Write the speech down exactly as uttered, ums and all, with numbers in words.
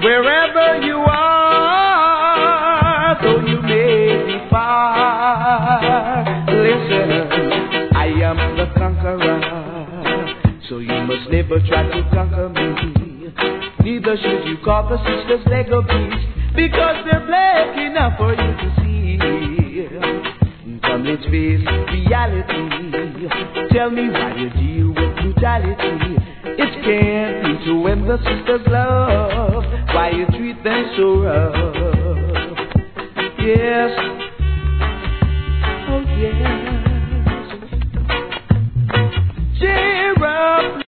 wherever you are, though you may be far. Listen, I am the conqueror, so you must never try to conquer me. Neither should you call the sisters Lego beast, because they're black enough for you to see. Come, let's face reality. Tell me why you deal with brutality. It can't be to when the sisters love, why you treat them so rough. Yes,